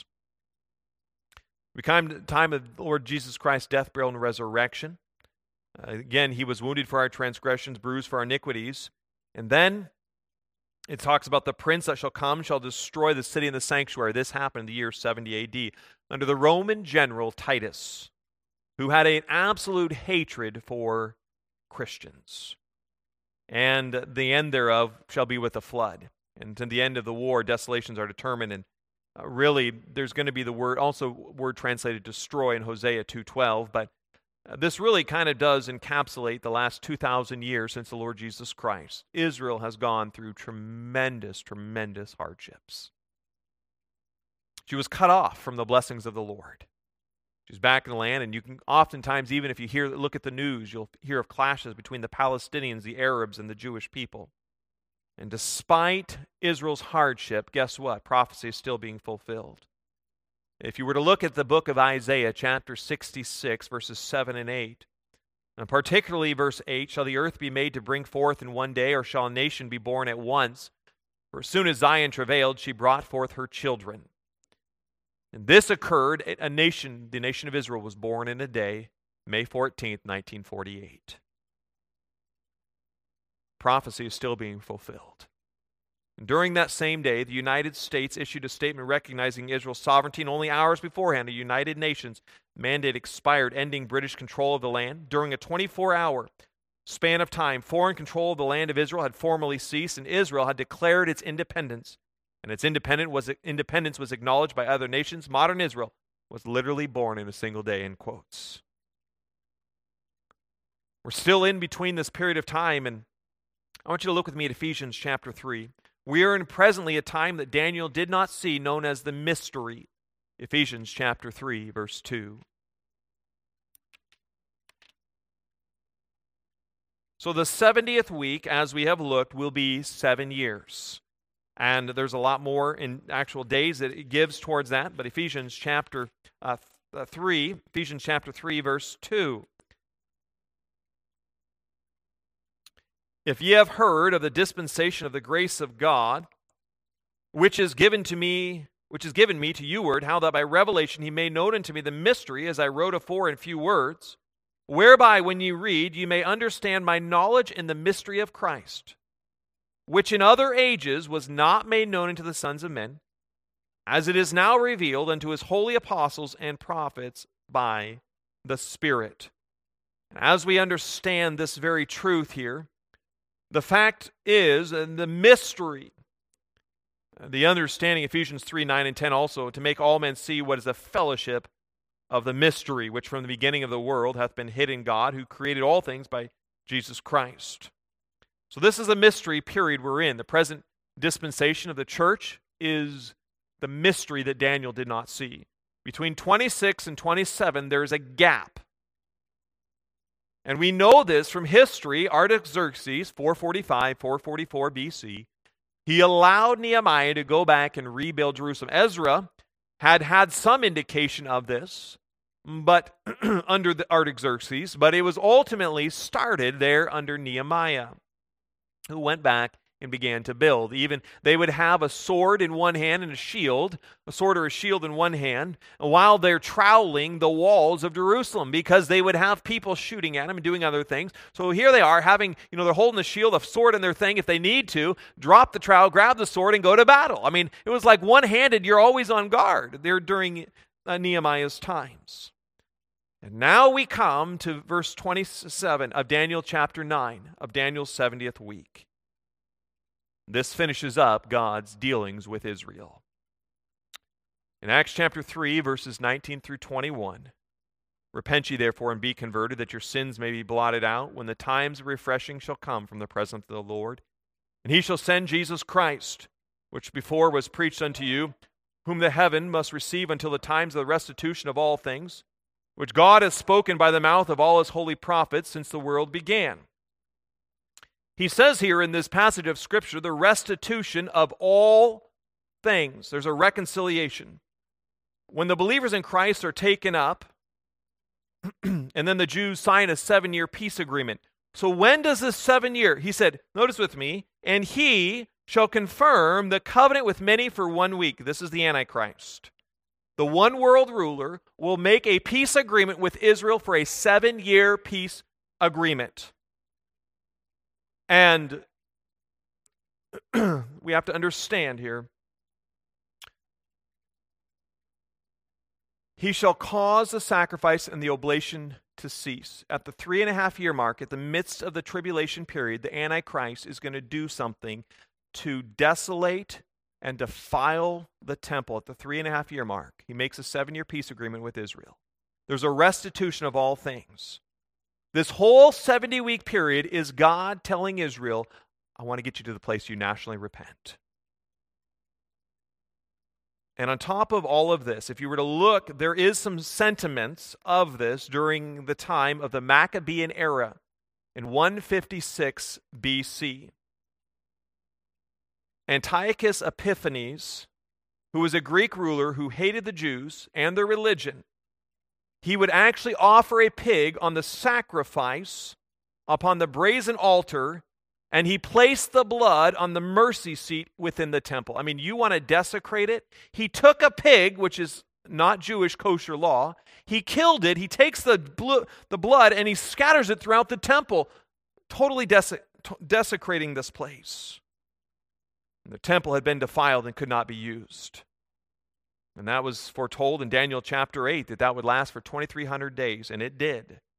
We come to the time of the Lord Jesus Christ's death, burial, and resurrection. Again, he was wounded for our transgressions, bruised for our iniquities. And then it talks about the prince that shall come shall destroy the city and the sanctuary. This happened in the year 70 AD under the Roman general Titus, who had an absolute hatred for Christians. And the end thereof shall be with a flood. And to the end of the war, desolations are determined. And really, there's going to be the word translated destroy in Hosea 2:12. But this really kind of does encapsulate the last 2,000 years since the Lord Jesus Christ. Israel has gone through tremendous, tremendous hardships. She was cut off from the blessings of the Lord. She's back in the land, and you can oftentimes, even if you look at the news, you'll hear of clashes between the Palestinians, the Arabs, and the Jewish people. And despite Israel's hardship, guess what? Prophecy is still being fulfilled. If you were to look at the book of Isaiah, chapter 66, verses 7 and 8, and particularly verse 8, shall the earth be made to bring forth in one day, or shall a nation be born at once? For as soon as Zion travailed, she brought forth her children. And this occurred, the nation of Israel was born in a day, May 14th, 1948. Prophecy is still being fulfilled. And during that same day, the United States issued a statement recognizing Israel's sovereignty, and only hours beforehand, a United Nations mandate expired, ending British control of the land. During a 24-hour span of time, foreign control of the land of Israel had formally ceased, and Israel had declared its independence. And its independence was acknowledged by other nations. Modern Israel was literally born in a single day, in quotes. We're still in between this period of time, and I want you to look with me at Ephesians chapter 3. We are in presently a time that Daniel did not see, known as the mystery. Ephesians chapter 3, verse 2. So the 70th week, as we have looked, will be 7 years. And there's a lot more in actual days that it gives towards that, but Ephesians chapter 3, verse 2. If ye have heard of the dispensation of the grace of God, which is given me to youward, how that by revelation he made known unto me the mystery, as I wrote afore in few words, whereby when ye read, ye may understand my knowledge in the mystery of Christ, which in other ages was not made known unto the sons of men, as it is now revealed unto his holy apostles and prophets by the Spirit. And as we understand this very truth here, the fact is, the mystery, the understanding, Ephesians 3, 9, and 10 also, to make all men see what is the fellowship of the mystery, which from the beginning of the world hath been hid in God, who created all things by Jesus Christ. So this is a mystery period we're in. The present dispensation of the church is the mystery that Daniel did not see. Between 26 and 27, there is a gap. And we know this from history. Artaxerxes, 444 BC, he allowed Nehemiah to go back and rebuild Jerusalem. Ezra had some indication of this, but under the Artaxerxes, but it was ultimately started there under Nehemiah, who went back and began to build. Even they would have a sword in one hand and a sword or a shield in one hand, while they're troweling the walls of Jerusalem, because they would have people shooting at them and doing other things. So here they are having, they're holding the shield, a sword in their thing. If they need to, drop the trowel, grab the sword, and go to battle. I mean, it was like one-handed, you're always on guard there during Nehemiah's times. And now we come to verse 27 of Daniel chapter 9 of Daniel's 70th week. This finishes up God's dealings with Israel. In Acts chapter 3, verses 19 through 21, repent ye therefore and be converted, that your sins may be blotted out, when the times of refreshing shall come from the presence of the Lord. And he shall send Jesus Christ, which before was preached unto you, whom the heaven must receive until the times of the restitution of all things, which God has spoken by the mouth of all his holy prophets since the world began. He says here in this passage of Scripture, the restitution of all things. There's a reconciliation. When the believers in Christ are taken up, and then the Jews sign a 7-year peace agreement. So when does this 7-year? He said, notice with me, and he shall confirm the covenant with many for 1 week. This is the Antichrist. The one world ruler will make a peace agreement with Israel for a 7-year peace agreement. And we have to understand here, he shall cause the sacrifice and the oblation to cease. At the 3.5-year mark, at the midst of the tribulation period, the Antichrist is going to do something to desolate and defile the temple at the 3.5-year mark. He makes a 7-year peace agreement with Israel. There's a restitution of all things. This whole 70-week period is God telling Israel, I want to get you to the place you nationally repent. And on top of all of this, if you were to look, there is some sentiments of this during the time of the Maccabean era in 156 BC. Antiochus Epiphanes, who was a Greek ruler who hated the Jews and their religion, he would actually offer a pig on the sacrifice upon the brazen altar, and he placed the blood on the mercy seat within the temple. I mean, you want to desecrate it? He took a pig, which is not Jewish kosher law. He killed it. He takes the blood and he scatters it throughout the temple, totally desecrating this place. And the temple had been defiled and could not be used. And that was foretold in Daniel chapter 8 that would last for 2,300 days, and it did.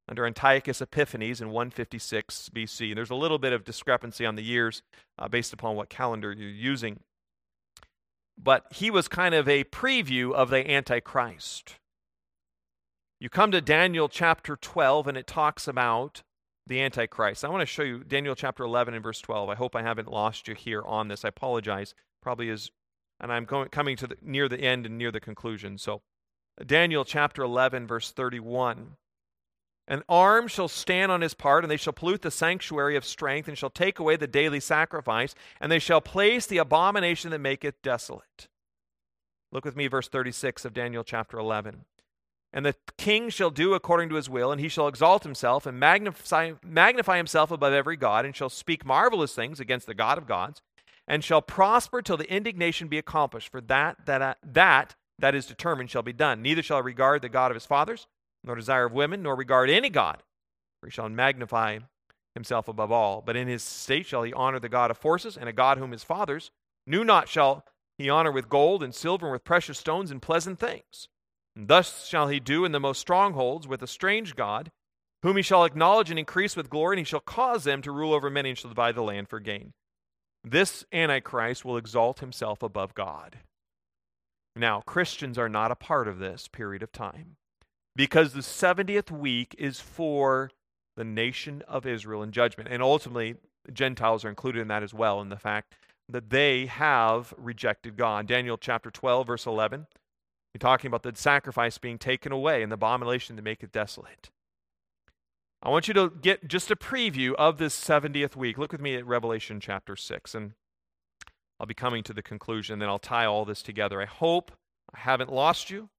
under Antiochus Epiphanes in 156 BC. There's a little bit of discrepancy on the years based upon what calendar you're using. But he was kind of a preview of the Antichrist. You come to Daniel chapter 12, and it talks about the Antichrist. I want to show you Daniel chapter 11 and verse 12. I hope I haven't lost you here on this. I apologize. Probably is, and I'm coming to near the end and near the conclusion. So Daniel chapter 11, verse 31. An arm shall stand on his part, and they shall pollute the sanctuary of strength, and shall take away the daily sacrifice, and they shall place the abomination that maketh desolate. Look with me, verse 36 of Daniel chapter 11. And the king shall do according to his will, and he shall exalt himself, and magnify himself above every god, and shall speak marvelous things against the God of gods, and shall prosper till the indignation be accomplished. For that is determined shall be done. Neither shall regard the God of his fathers, nor desire of women, nor regard any god, for he shall magnify himself above all. But in his state shall he honor the God of forces, and a God whom his fathers knew not shall he honor with gold and silver and with precious stones and pleasant things. And thus shall he do in the most strongholds with a strange God, whom he shall acknowledge and increase with glory, and he shall cause them to rule over many and shall divide the land for gain. This Antichrist will exalt himself above God. Now, Christians are not a part of this period of time, because the 70th week is for the nation of Israel in judgment. And ultimately, Gentiles are included in that as well, in the fact that they have rejected God. Daniel chapter 12, verse 11, you're talking about the sacrifice being taken away and the abomination to make it desolate. I want you to get just a preview of this 70th week. Look with me at Revelation chapter 6, and I'll be coming to the conclusion, then I'll tie all this together. I hope I haven't lost you.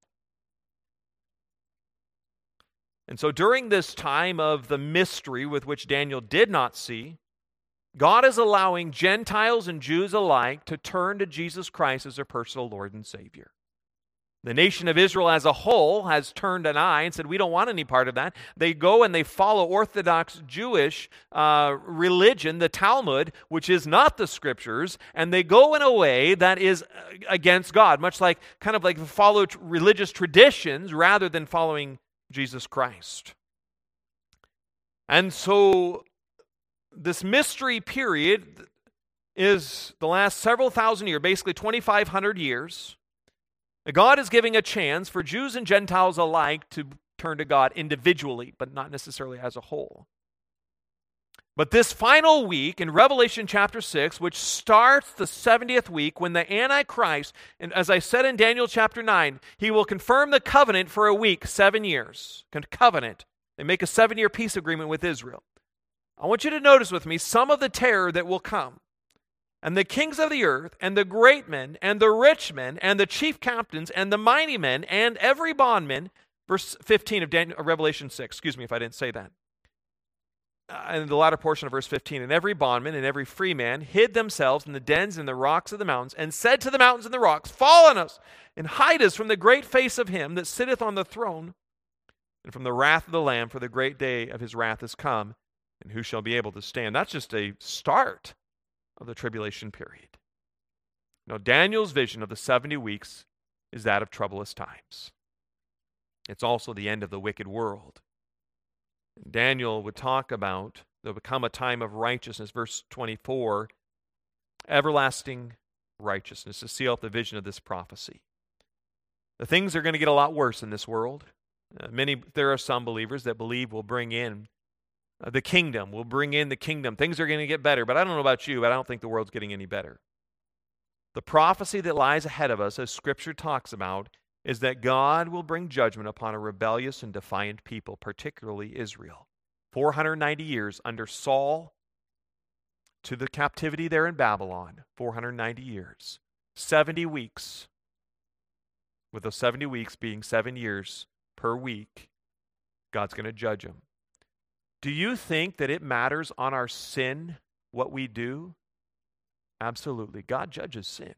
And so during this time of the mystery with which Daniel did not see, God is allowing Gentiles and Jews alike to turn to Jesus Christ as their personal Lord and Savior. The nation of Israel as a whole has turned an eye and said, we don't want any part of that. They go and they follow Orthodox Jewish religion, the Talmud, which is not the Scriptures, and they go in a way that is against God, much like kind of like follow religious traditions rather than following Jesus Christ. And so this mystery period is the last several thousand years, basically 2,500 years. God is giving a chance for Jews and Gentiles alike to turn to God individually, but not necessarily as a whole. But this final week in Revelation chapter 6, which starts the 70th week, when the Antichrist, and as I said in Daniel chapter 9, he will confirm the covenant for a week, 7 years. Covenant. They make a 7-year peace agreement with Israel. I want you to notice with me some of the terror that will come. And the kings of the earth, and the great men, and the rich men, and the chief captains, and the mighty men, and every bondman, verse 15 of Revelation 6, excuse me if I didn't say that. In the latter portion of verse 15, and every bondman and every free man hid themselves in the dens and the rocks of the mountains, and said to the mountains and the rocks, fall on us, and hide us from the great face of him that sitteth on the throne, and from the wrath of the Lamb, for the great day of his wrath is come, and who shall be able to stand? That's just a start of the tribulation period. Now, Daniel's vision of the 70 weeks is that of troublous times. It's also the end of the wicked world. Daniel would talk about there'll become a time of righteousness. Verse 24, everlasting righteousness to seal up the vision of this prophecy. The things are going to get a lot worse in this world. There are some believers that believe will bring in the kingdom. We'll bring in the kingdom. Things are going to get better, but I don't know about you, but I don't think the world's getting any better. The prophecy that lies ahead of us, as Scripture talks about, is that God will bring judgment upon a rebellious and defiant people, particularly Israel. 490 years under Saul to the captivity there in Babylon. 490 years. 70 weeks. With those 70 weeks being 7 years per week, God's going to judge them. Do you think that it matters on our sin what we do? Absolutely. God judges sin.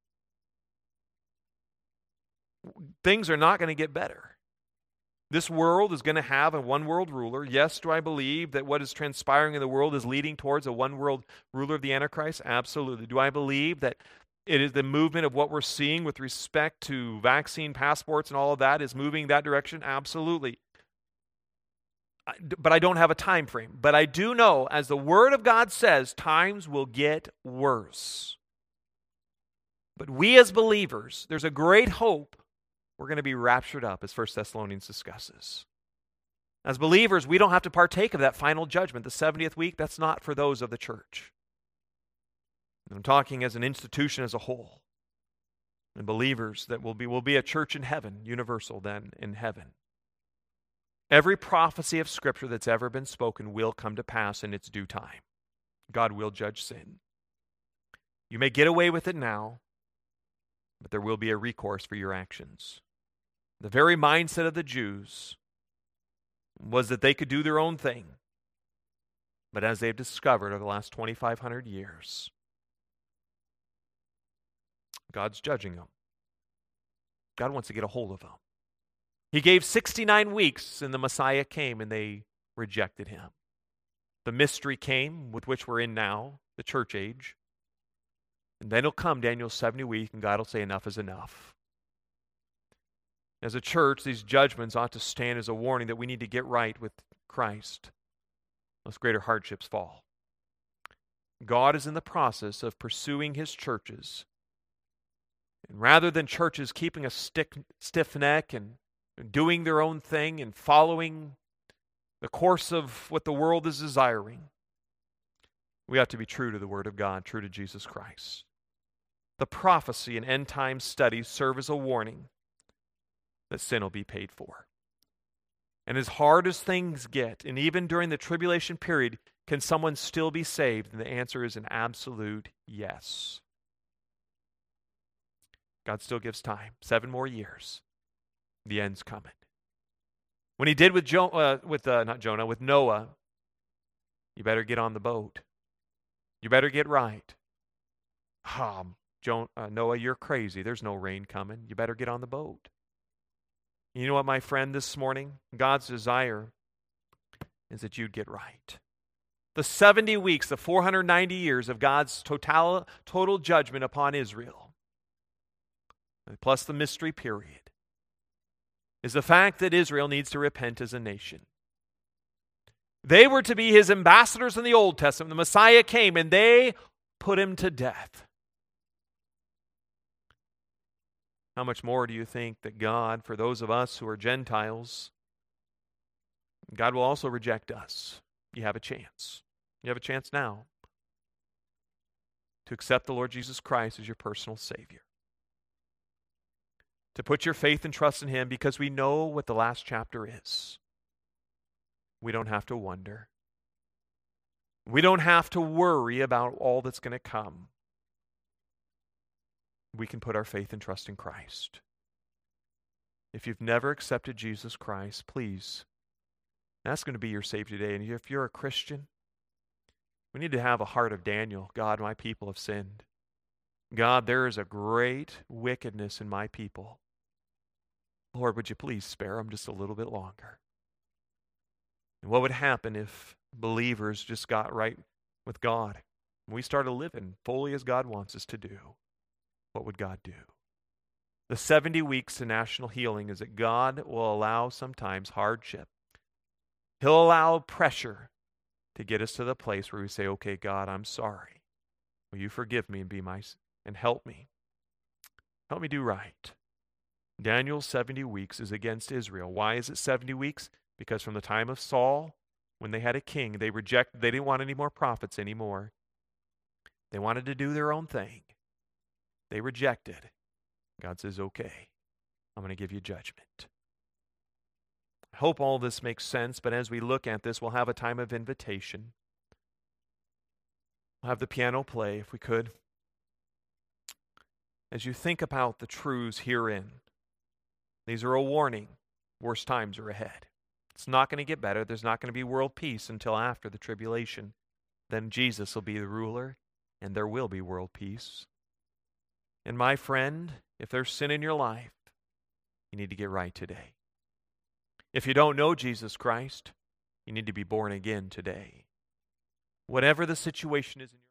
Things are not going to get better. This world is going to have a one-world ruler. Yes, do I believe that what is transpiring in the world is leading towards a one-world ruler of the Antichrist? Absolutely. Do I believe that it is the movement of what we're seeing with respect to vaccine passports and all of that is moving that direction? Absolutely. but I don't have a time frame. But I do know, as the Word of God says, times will get worse. But we as believers, there's a great hope we're going to be raptured up, as 1 Thessalonians discusses. As believers, we don't have to partake of that final judgment. The 70th week, that's not for those of the church. I'm talking as an institution as a whole. And believers that will be a church in heaven, universal then in heaven. Every prophecy of Scripture that's ever been spoken will come to pass in its due time. God will judge sin. You may get away with it now, but there will be a recourse for your actions. The very mindset of the Jews was that they could do their own thing. But as they've discovered over the last 2,500 years, God's judging them. God wants to get a hold of them. He gave 69 weeks and the Messiah came and they rejected him. The mystery came with which we're in now, the church age. And then it'll come Daniel's 70 week and God will say enough is enough. As a church, these judgments ought to stand as a warning that we need to get right with Christ, lest greater hardships fall. God is in the process of pursuing his churches. And rather than churches keeping a stiff neck and doing their own thing and following the course of what the world is desiring, we ought to be true to the Word of God, true to Jesus Christ. The prophecy and end time studies serve as a warning that sin will be paid for. And as hard as things get, and even during the tribulation period, can someone still be saved? And the answer is an absolute yes. God still gives time. 7 more years. The end's coming. When he did with Noah, you better get on the boat. You better get right. Noah, you're crazy. There's no rain coming. You better get on the boat. You know what, my friend, this morning? God's desire is that you'd get right. The 70 weeks, the 490 years of God's total judgment upon Israel, plus the mystery period, is the fact that Israel needs to repent as a nation. They were to be his ambassadors in the Old Testament. The Messiah came and they put him to death. How much more do you think that God, for those of us who are Gentiles, God will also reject us? You have a chance. You have a chance now to accept the Lord Jesus Christ as your personal Savior. To put your faith and trust in him because we know what the last chapter is. We don't have to wonder. We don't have to worry about all that's going to come. We can put our faith and trust in Christ. If you've never accepted Jesus Christ, please, that's going to be your Savior today. And if you're a Christian, we need to have a heart of Daniel. God, my people have sinned. God, there is a great wickedness in my people. Lord, would you please spare them just a little bit longer? And what would happen if believers just got right with God and we started living fully as God wants us to do? What would God do? The 70 weeks to national healing is that God will allow sometimes hardship. He'll allow pressure to get us to the place where we say, okay, God, I'm sorry. Will you forgive me and help me? Help me do right. Daniel's 70 weeks is against Israel. Why is it 70 weeks? Because from the time of Saul, when they had a king, they didn't want any more prophets anymore. They wanted to do their own thing. They rejected. God says, okay, I'm going to give you judgment. I hope all this makes sense, but as we look at this, we'll have a time of invitation. We'll have the piano play, if we could. As you think about the truths herein, these are a warning. Worse times are ahead. It's not going to get better. There's not going to be world peace until after the tribulation. Then Jesus will be the ruler, and there will be world peace. And my friend, if there's sin in your life, you need to get right today. If you don't know Jesus Christ, you need to be born again today. Whatever the situation is in your